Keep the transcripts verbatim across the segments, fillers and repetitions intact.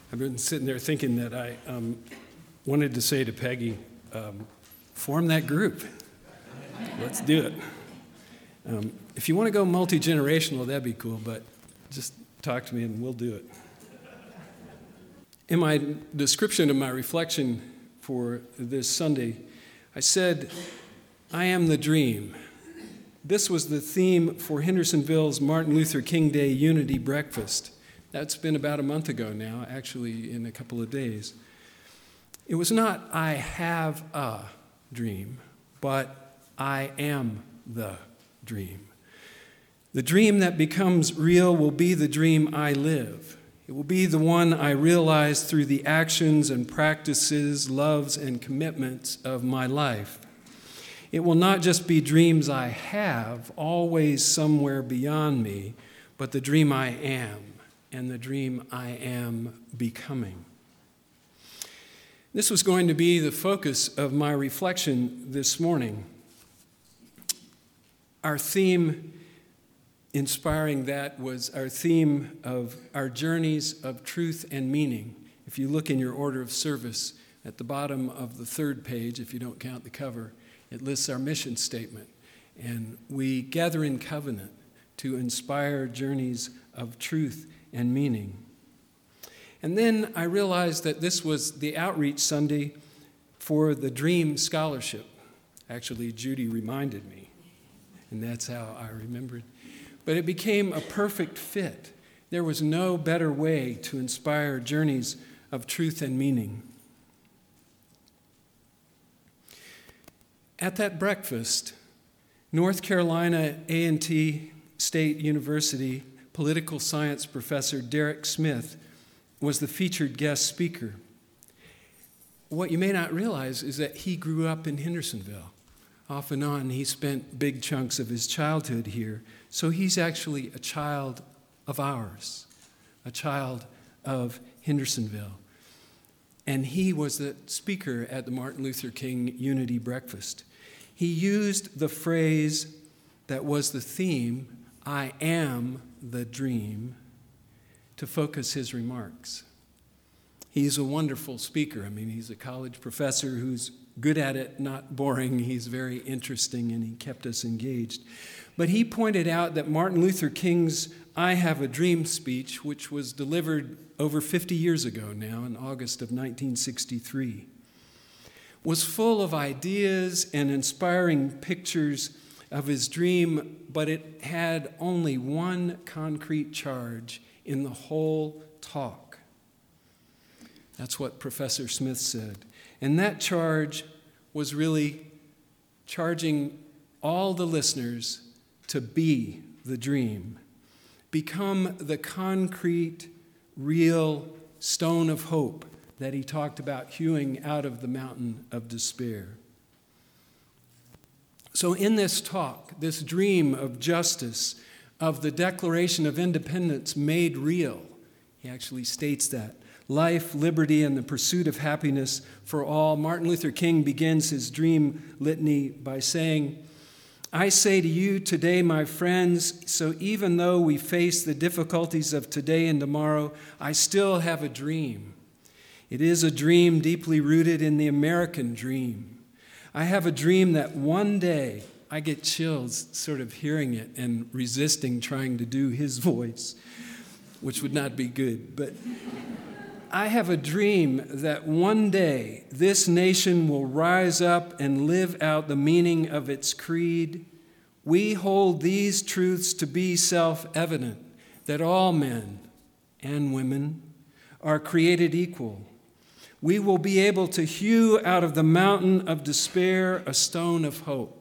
I've been sitting there thinking that I um, wanted to say to Peggy, um, form that group. Let's do it. Um, if you want to go multi-generational, that'd be cool, but just talk to me and we'll do it. In my description of my reflection for this Sunday, I said, I am the dream. This was the theme for Hendersonville's Martin Luther King Day Unity Breakfast. That's been about a month ago now, actually in a couple of days. It was not, I have a dream, but I am the dream. The dream that becomes real will be the dream I live. It will be the one I realize through the actions and practices, loves and commitments of my life. It will not just be dreams I have, always somewhere beyond me, but the dream I am and the dream I am becoming. This was going to be the focus of my reflection this morning. Our theme inspiring that was our theme of our journeys of truth and meaning. If you look in your order of service at the bottom of the third page, if you don't count the cover, it lists our mission statement. And we gather in covenant to inspire journeys of truth and meaning. And then I realized that this was the outreach Sunday for the Dream Scholarship. Actually, Judy reminded me, and that's how I remembered. But it became a perfect fit. There was no better way to inspire journeys of truth and meaning. At that breakfast, North Carolina A and T State University political science professor Derek Smith was the featured guest speaker. What you may not realize is that he grew up in Hendersonville. Off and on, he spent big chunks of his childhood here. So he's actually a child of ours, a child of Hendersonville. And he was the speaker at the Martin Luther King Unity Breakfast. He used the phrase that was the theme, I am the dream, to focus his remarks. He's a wonderful speaker. I mean, he's a college professor who's good at it, not boring. He's very interesting, and he kept us engaged. But he pointed out that Martin Luther King's I Have a Dream speech, which was delivered over fifty years ago now, in August of nineteen sixty-three, was full of ideas and inspiring pictures of his dream, but it had only one concrete charge in the whole talk. That's what Professor Smith said. And that charge was really charging all the listeners to be the dream, become the concrete, real stone of hope that he talked about hewing out of the mountain of despair. So in this talk, this dream of justice, of the Declaration of Independence made real, he actually states that, life, liberty, and the pursuit of happiness for all, Martin Luther King begins his dream litany by saying, I say to you today, my friends, so even though we face the difficulties of today and tomorrow, I still have a dream. It is a dream deeply rooted in the American dream. I have a dream that one day, I get chills sort of hearing it and resisting trying to do his voice, which would not be good, but I have a dream that one day this nation will rise up and live out the meaning of its creed. We hold these truths to be self-evident, that all men and women are created equal. We will be able to hew out of the mountain of despair a stone of hope.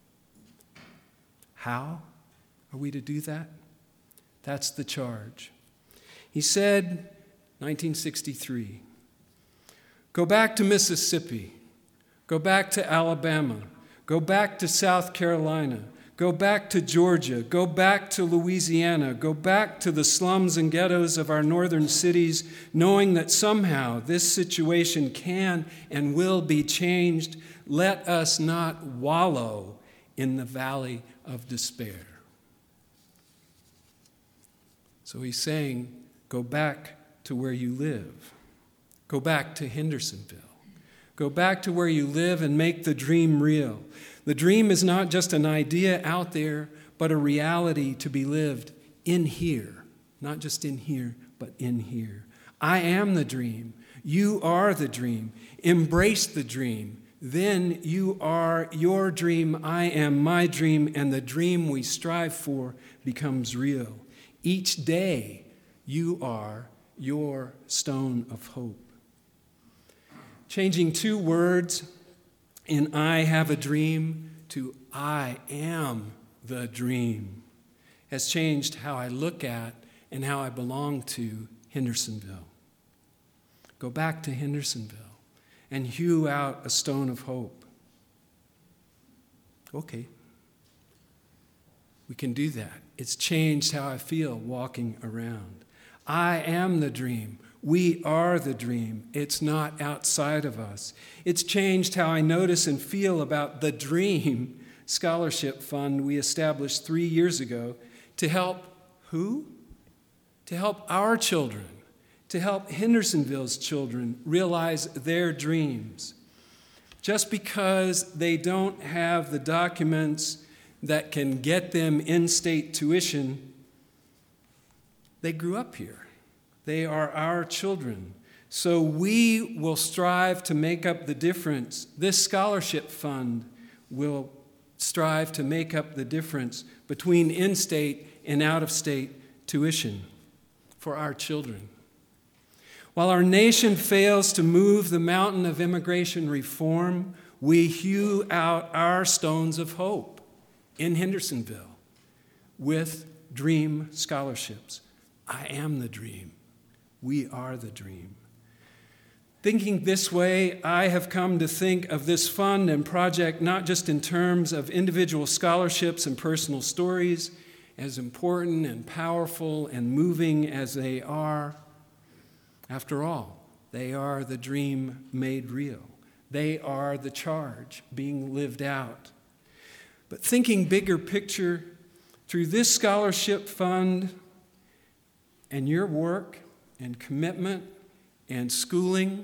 How are we to do that? That's the charge. He said, nineteen sixty-three, go back to Mississippi, go back to Alabama, go back to South Carolina, go back to Georgia, go back to Louisiana, go back to the slums and ghettos of our northern cities, knowing that somehow this situation can and will be changed. Let us not wallow in the valley of despair. So he's saying, go back to where you live. Go back to Hendersonville. Go back to where you live and make the dream real. The dream is not just an idea out there, but a reality to be lived in here. Not just in here, but in here. I am the dream. You are the dream. Embrace the dream. Then you are your dream, I am my dream, and the dream we strive for becomes real. Each day, you are your stone of hope. Changing two words in I have a dream to I am the dream has changed how I look at and how I belong to Hendersonville. Go back to Hendersonville and hew out a stone of hope. Okay. We can do that. It's changed how I feel walking around. I am the dream. We are the dream. It's not outside of us. It's changed how I notice and feel about the Dream Scholarship Fund we established three years ago to help who? To help our children, to help Hendersonville's children realize their dreams. Just because they don't have the documents that can get them in-state tuition, they grew up here. They are our children. So we will strive to make up the difference. This scholarship fund will strive to make up the difference between in-state and out-of-state tuition for our children. While our nation fails to move the mountain of immigration reform, we hew out our stones of hope in Hendersonville with dream scholarships. I am the dream. We are the dream. Thinking this way, I have come to think of this fund and project not just in terms of individual scholarships and personal stories, as important and powerful and moving as they are. After all, they are the dream made real. They are the charge being lived out. But thinking bigger picture, through this scholarship fund and your work and commitment and schooling,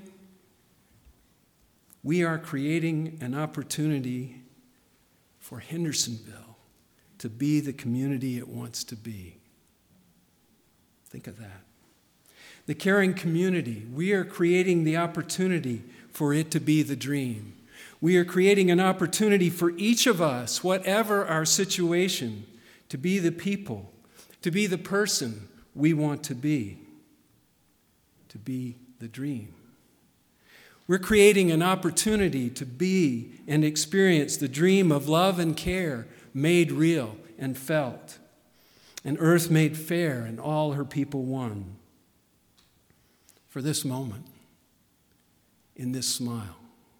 we are creating an opportunity for Hendersonville to be the community it wants to be. Think of that. The caring community, we are creating the opportunity for it to be the dream. We are creating an opportunity for each of us, whatever our situation, to be the people, to be the person we want to be. To be the dream. We're creating an opportunity to be and experience the dream of love and care made real and felt, an earth made fair and all her people one. For this moment, in this smile.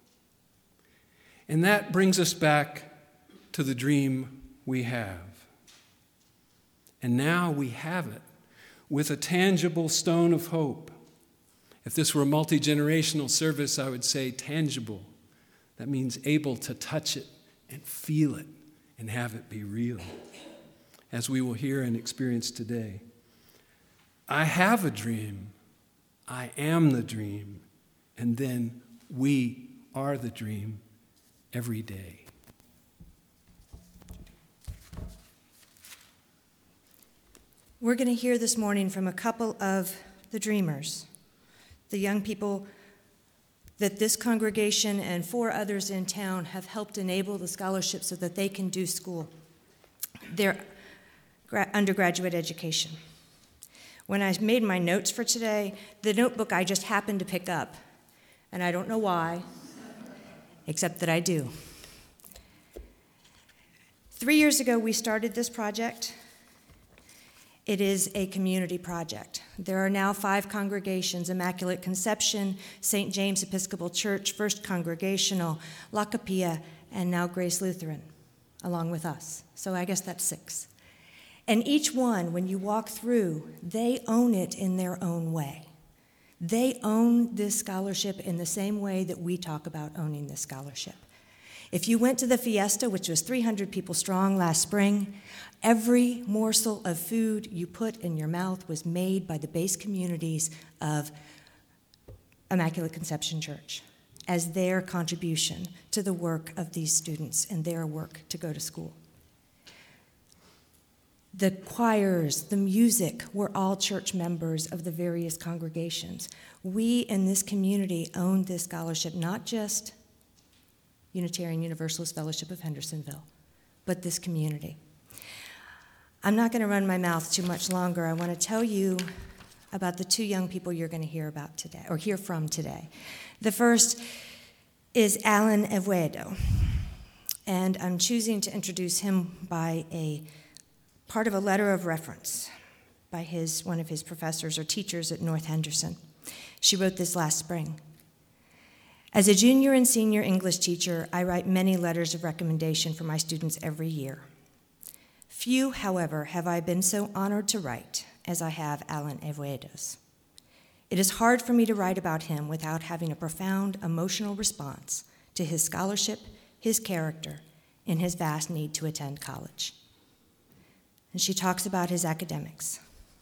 And that brings us back to the dream we have. And now we have it with a tangible stone of hope. If this were a multi-generational service, I would say tangible. That means able to touch it and feel it and have it be real, as we will hear and experience today. I have a dream. I am the dream. And then we are the dream every day. We're going to hear this morning from a couple of the dreamers, the young people that this congregation and four others in town have helped enable the scholarship so that they can do school, their undergraduate education. When I made my notes for today, the notebook I just happened to pick up, and I don't know why, except that I do. Three years ago, we started this project. It is a community project. There are now five congregations: Immaculate Conception, Saint James Episcopal Church, First Congregational, La Capilla, and now Grace Lutheran, along with us. So I guess that's six. And each one, when you walk through, they own it in their own way. They own this scholarship in the same way that we talk about owning this scholarship. If you went to the fiesta, which was three hundred people strong last spring, every morsel of food you put in your mouth was made by the base communities of Immaculate Conception Church as their contribution to the work of these students and their work to go to school. The choirs, the music, were all church members of the various congregations. We in this community owned this scholarship, not just Unitarian Universalist Fellowship of Hendersonville, but this community. I'm not going to run my mouth too much longer. I want to tell you about the two young people you're going to hear about today, or hear from today. The first is Alan Evuedo, and I'm choosing to introduce him by a part of a letter of reference by his one of his professors or teachers at North Henderson. She wrote this last spring. As a junior and senior English teacher, I write many letters of recommendation for my students every year. Few, however, have I been so honored to write as I have Alan Evuedo's. It is hard for me to write about him without having a profound emotional response to his scholarship, his character, and his vast need to attend college. And she talks about his academics.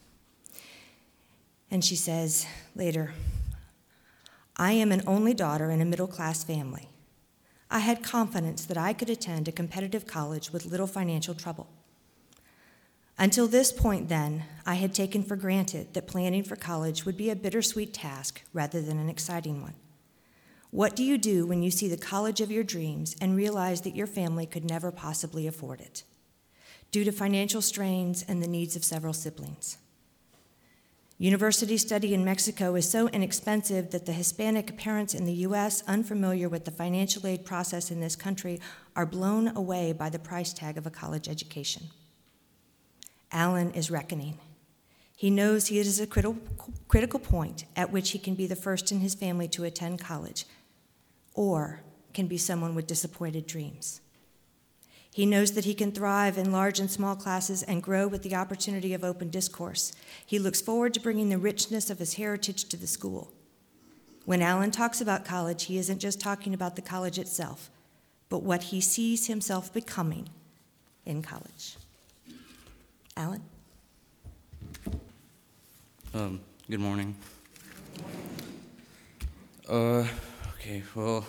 And she says later, I am an only daughter in a middle-class family. I had confidence that I could attend a competitive college with little financial trouble. Until this point, then, I had taken for granted that planning for college would be a bittersweet task rather than an exciting one. What do you do when you see the college of your dreams and realize that your family could never possibly afford it, due to financial strains and the needs of several siblings? University study in Mexico is so inexpensive that the Hispanic parents in the U S, unfamiliar with the financial aid process in this country, are blown away by the price tag of a college education. Alan is reckoning. He knows he is at a critical, critical point at which he can be the first in his family to attend college, or can be someone with disappointed dreams. He knows that he can thrive in large and small classes and grow with the opportunity of open discourse. He looks forward to bringing the richness of his heritage to the school. When Alan talks about college, he isn't just talking about the college itself, but what he sees himself becoming in college. Alan? Um, good morning. Uh, okay, well,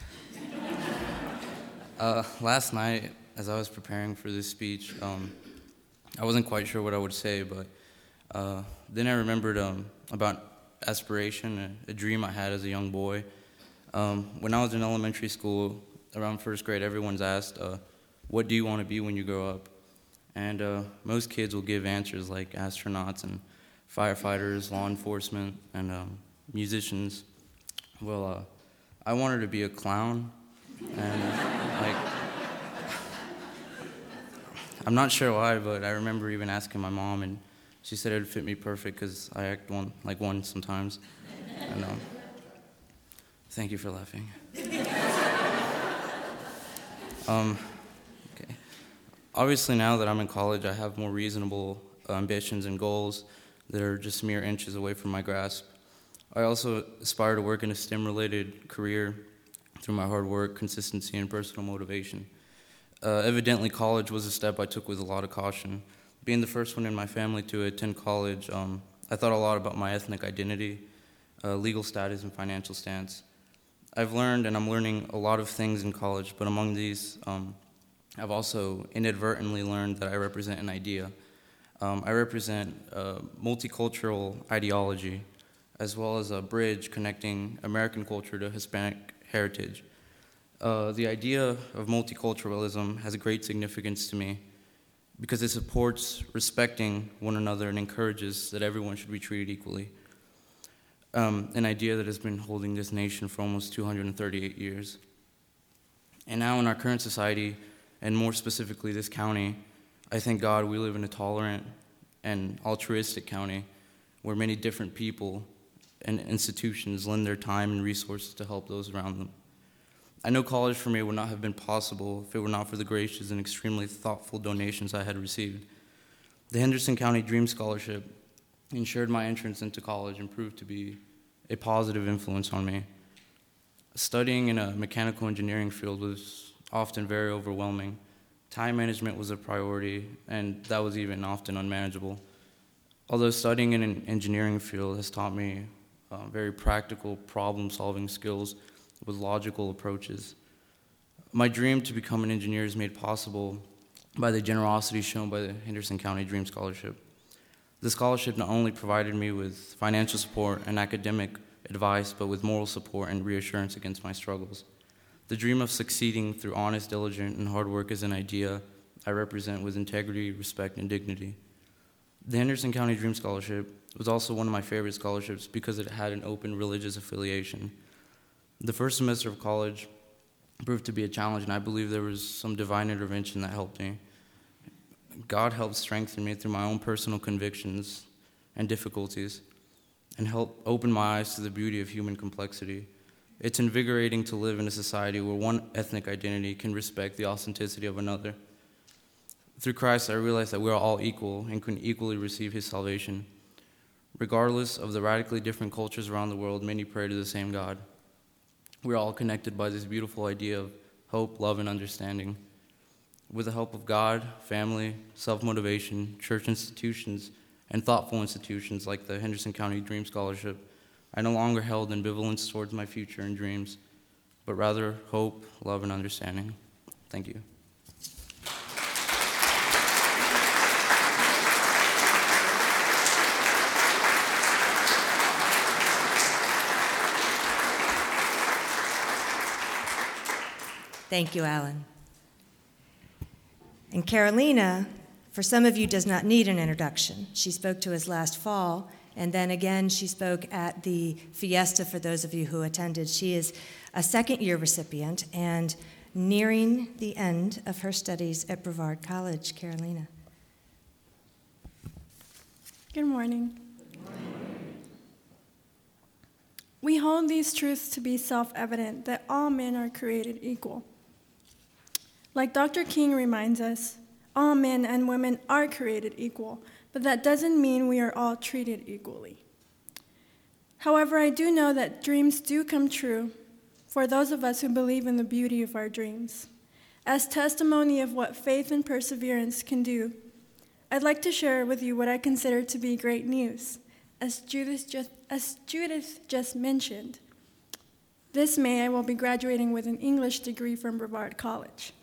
uh, last night, as I was preparing for this speech, um, I wasn't quite sure what I would say, but uh, then I remembered um, about aspiration, a, a dream I had as a young boy. Um, when I was in elementary school, around first grade, everyone's asked, uh, what do you want to be when you grow up? And uh, most kids will give answers like astronauts and firefighters, law enforcement, and um, musicians. Well, uh, I wanted to be a clown, and like, I'm not sure why, but I remember even asking my mom, and she said it would fit me perfect because I act one like one sometimes. And um, thank you for laughing. um. Obviously, now that I'm in college, I have more reasonable ambitions and goals that are just mere inches away from my grasp. I also aspire to work in a STEM-related career through my hard work, consistency, and personal motivation. Uh, evidently, college was a step I took with a lot of caution. Being the first one in my family to attend college, um, I thought a lot about my ethnic identity, uh, legal status, and financial stance. I've learned, and I'm learning a lot of things in college, but among these, um, I've also inadvertently learned that I represent an idea. Um, I represent a multicultural ideology, as well as a bridge connecting American culture to Hispanic heritage. Uh, the idea of multiculturalism has a great significance to me because it supports respecting one another and encourages that everyone should be treated equally. Um, an idea that has been holding this nation for almost two hundred thirty-eight years. And now in our current society, and more specifically this county, I thank God we live in a tolerant and altruistic county where many different people and institutions lend their time and resources to help those around them. I know college for me would not have been possible if it were not for the gracious and extremely thoughtful donations I had received. The Henderson County Dream Scholarship ensured my entrance into college and proved to be a positive influence on me. Studying in a mechanical engineering field was often very overwhelming. Time management was a priority, and that was even often unmanageable. Although studying in an engineering field has taught me uh, very practical problem-solving skills with logical approaches, my dream to become an engineer is made possible by the generosity shown by the Henderson County Dream Scholarship. The scholarship not only provided me with financial support and academic advice, but with moral support and reassurance against my struggles. The dream of succeeding through honest, diligent, and hard work is an idea I represent with integrity, respect, and dignity. The Henderson County Dream Scholarship was also one of my favorite scholarships because it had an open religious affiliation. The first semester of college proved to be a challenge, and I believe there was some divine intervention that helped me. God helped strengthen me through my own personal convictions and difficulties, and helped open my eyes to the beauty of human complexity. It's invigorating to live in a society where one ethnic identity can respect the authenticity of another. Through Christ, I realized that we are all equal and can equally receive his salvation. Regardless of the radically different cultures around the world, many pray to the same God. We are all connected by this beautiful idea of hope, love, and understanding. With the help of God, family, self-motivation, church institutions, and thoughtful institutions like the Henderson County Dream Scholarship, I no longer held ambivalence towards my future and dreams, but rather hope, love, and understanding. Thank you. Thank you, Alan. And Carolina, for some of you, does not need an introduction. She spoke to us last fall, and then again she spoke at the fiesta for those of you who attended. She is a second-year recipient and nearing the end of her studies at Brevard College. Carolina. Good morning. Good morning. We hold these truths to be self-evident, that all men are created equal. Like Doctor King reminds us, all men and women are created equal, but that doesn't mean we are all treated equally. However, I do know that dreams do come true for those of us who believe in the beauty of our dreams. As testimony of what faith and perseverance can do, I'd like to share with you what I consider to be great news. As Judith just, as Judith just mentioned, this May I will be graduating with an English degree from Brevard College.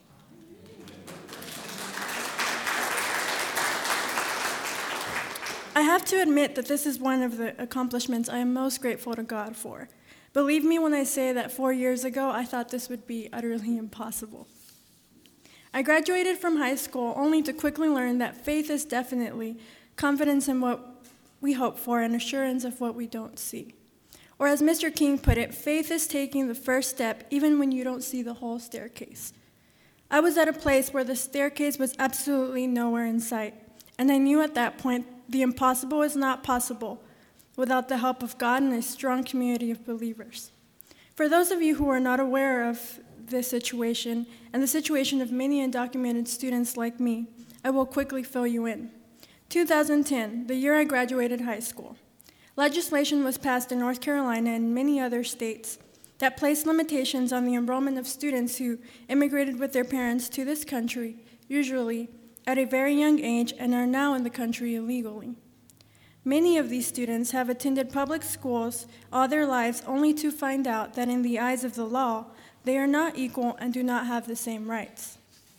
I have to admit that this is one of the accomplishments I am most grateful to God for. Believe me when I say that four years ago, I thought this would be utterly impossible. I graduated from high school only to quickly learn that faith is definitely confidence in what we hope for and assurance of what we don't see. Or as Mister King put it, faith is taking the first step even when you don't see the whole staircase. I was at a place where the staircase was absolutely nowhere in sight, and I knew at that point the impossible is not possible without the help of God and a strong community of believers. For those of you who are not aware of this situation and the situation of many undocumented students like me, I will quickly fill you in. two thousand ten, the year I graduated high school, legislation was passed in North Carolina and many other states that placed limitations on the enrollment of students who immigrated with their parents to this country, usually at a very young age, and are now in the country illegally. Many of these students have attended public schools all their lives only to find out that in the eyes of the law, they are not equal and do not have the same rights.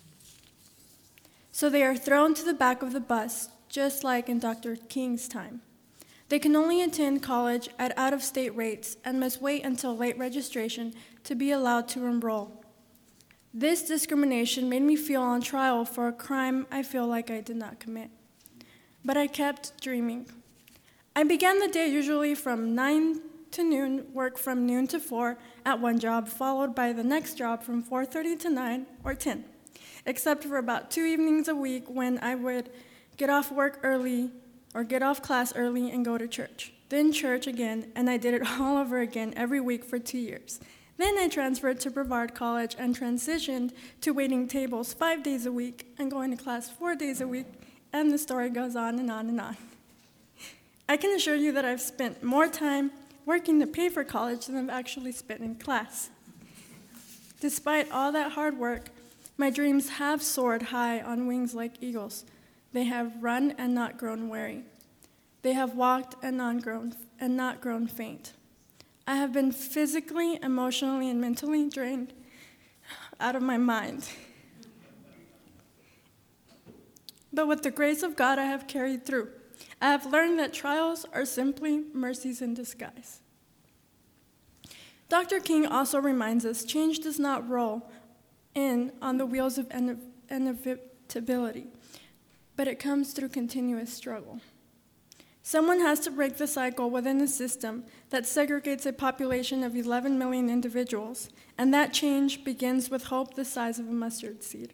So they are thrown to the back of the bus, just like in Doctor King's time. They can only attend college at out-of-state rates and must wait until late registration to be allowed to enroll. This discrimination made me feel on trial for a crime I feel like I did not commit. But I kept dreaming. I began the day usually from nine to noon, work from noon to four at one job, followed by the next job from four thirty to nine or ten, except for about two evenings a week when I would get off work early or get off class early and go to church. Then church again, and I did it all over again every week for two years. Then I transferred to Brevard College and transitioned to waiting tables five days a week and going to class four days a week, and the story goes on and on and on. I can assure you that I've spent more time working to pay for college than I've actually spent in class. Despite all that hard work, My dreams have soared high on wings like eagles. They have run and not grown weary. They have walked and not grown, and not grown faint. I have been physically, emotionally, and mentally drained out of my mind. But with the grace of God, I have carried through. I have learned that trials are simply mercies in disguise. Doctor King also reminds us change does not roll in on the wheels of inevitability, but it comes through continuous struggle. Someone has to break the cycle within a system that segregates a population of eleven million individuals, and that change begins with hope the size of a mustard seed.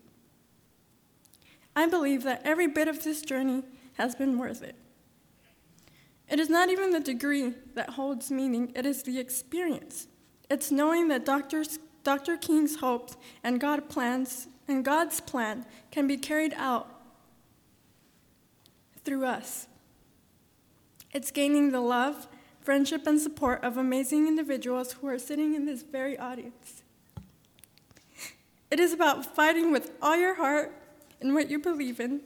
I believe that every bit of this journey has been worth it. It is not even the degree that holds meaning, it is the experience. It's knowing that Doctor's, Doctor King's hopes and God plans and God's plan can be carried out through us. It's gaining the love, friendship, and support of amazing individuals who are sitting in this very audience. It is about fighting with all your heart in what you believe in,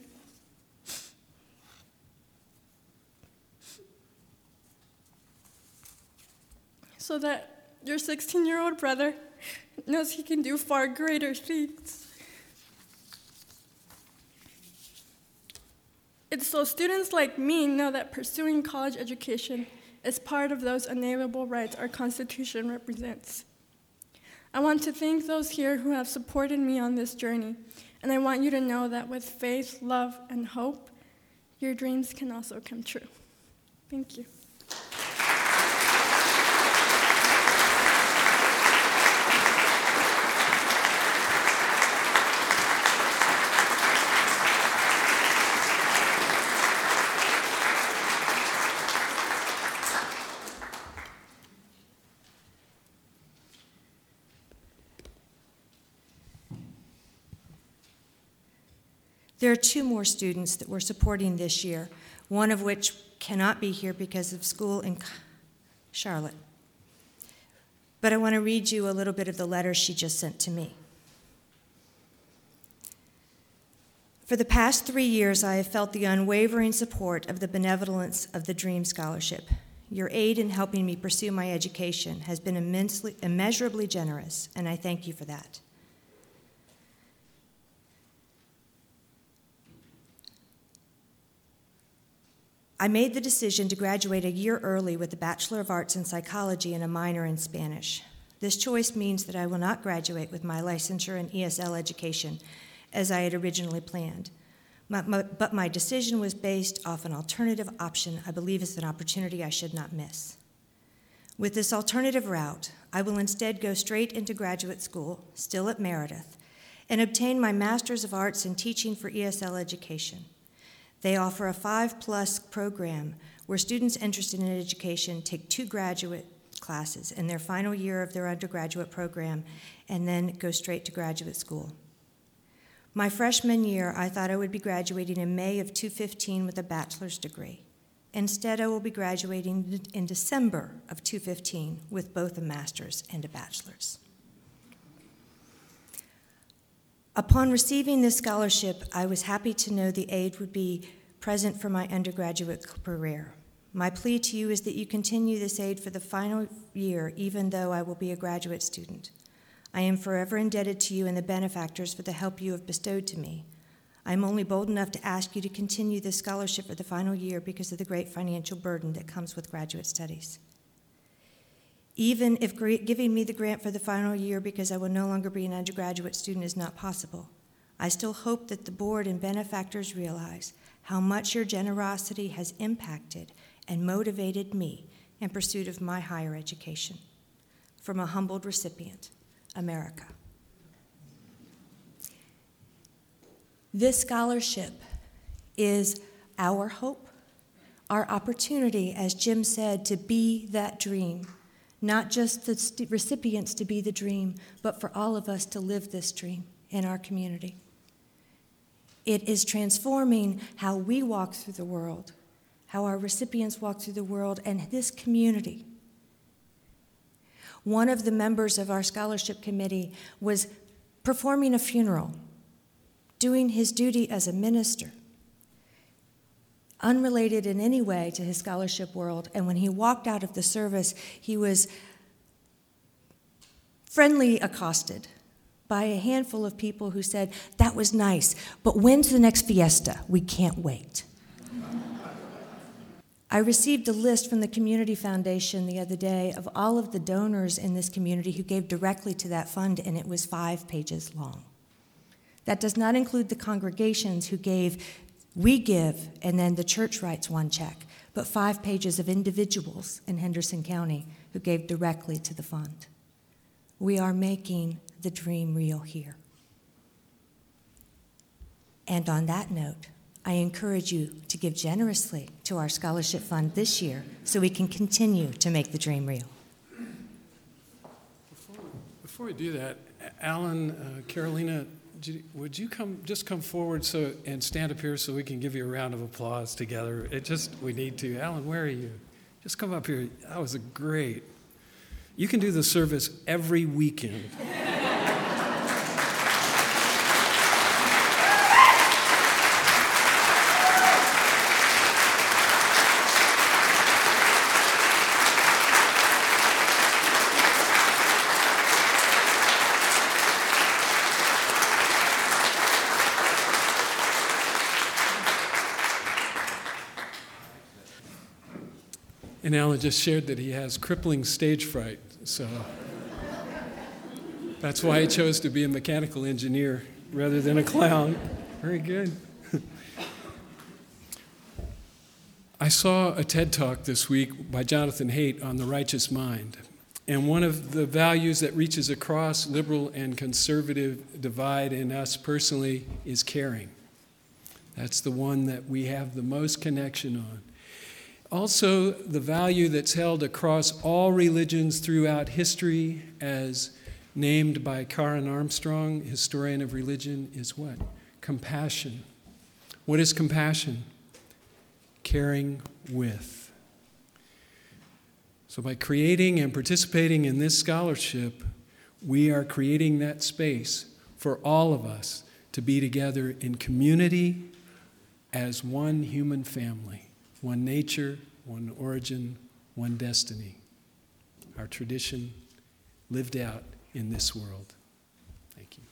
so that your sixteen-year-old brother knows he can do far greater things. It's so students like me know that pursuing college education is part of those unalienable rights our Constitution represents. I want to thank those here who have supported me on this journey, and I want you to know that with faith, love, and hope, your dreams can also come true. Thank you. There are two more students that we're supporting this year, one of which cannot be here because of school in Charlotte. But I want to read you a little bit of the letter she just sent to me. For the past three years, I have felt the unwavering support of the benevolence of the Dream Scholarship. Your aid in helping me pursue my education has been immensely, immeasurably generous, and I thank you for that. I made the decision to graduate a year early with a Bachelor of Arts in Psychology and a minor in Spanish. This choice means that I will not graduate with my licensure in E S L education, as I had originally planned. My, my, but my decision was based off an alternative option I believe is an opportunity I should not miss. With this alternative route, I will instead go straight into graduate school, still at Meredith, and obtain my Master's of Arts in Teaching for E S L education. They offer a five-plus program where students interested in education take two graduate classes in their final year of their undergraduate program and then go straight to graduate school. My freshman year, I thought I would be graduating in May of two fifteen with a bachelor's degree. Instead, I will be graduating in December of two fifteen with both a master's and a bachelor's. Upon receiving this scholarship, I was happy to know the aid would be present for my undergraduate career. My plea to you is that you continue this aid for the final year, even though I will be a graduate student. I am forever indebted to you and the benefactors for the help you have bestowed to me. I am only bold enough to ask you to continue this scholarship for the final year because of the great financial burden that comes with graduate studies. Even if giving me the grant for the final year because I will no longer be an undergraduate student is not possible, I still hope that the board and benefactors realize how much your generosity has impacted and motivated me in pursuit of my higher education. From a humbled recipient, America. This scholarship is our hope, our opportunity, as Jim said, to be that dream. Not just the st- recipients to be the dream, but for all of us to live this dream in our community. It is transforming how we walk through the world, how our recipients walk through the world, and this community. One of the members of our scholarship committee was performing a funeral doing his duty as a minister, unrelated in any way to his scholarship world. And when he walked out of the service, he was friendly accosted by a handful of people who said, "That was nice, but when's the next fiesta? We can't wait." I received a list from the Community Foundation the other day of all of the donors in this community who gave directly to that fund, and it was five pages long. That does not include the congregations who gave, we give, and then the church writes one check, but five pages of individuals in Henderson County who gave directly to the fund. We are making the dream real here. And on that note, I encourage you to give generously to our scholarship fund this year so we can continue to make the dream real. Before, before we do that, Alan, uh, Carolina, would you come just come forward so and stand up here so we can give you a round of applause together? It just, we need to. Alan, where are you? Just come up here. That was a great. You can do the service every weekend. And Alan just shared that he has crippling stage fright, so that's why he chose to be a mechanical engineer rather than a clown. Very good. I saw a TED Talk this week by Jonathan Haidt on the righteous mind, and one of the values that reaches across liberal and conservative divide in us personally is caring. That's the one that we have the most connection on. Also, the value that's held across all religions throughout history, as named by Karen Armstrong, historian of religion, is what? Compassion. What is compassion? Caring with. So by creating and participating in this scholarship, we are creating that space for all of us to be together in community as one human family. One nature, one origin, one destiny. Our tradition lived out in this world. Thank you.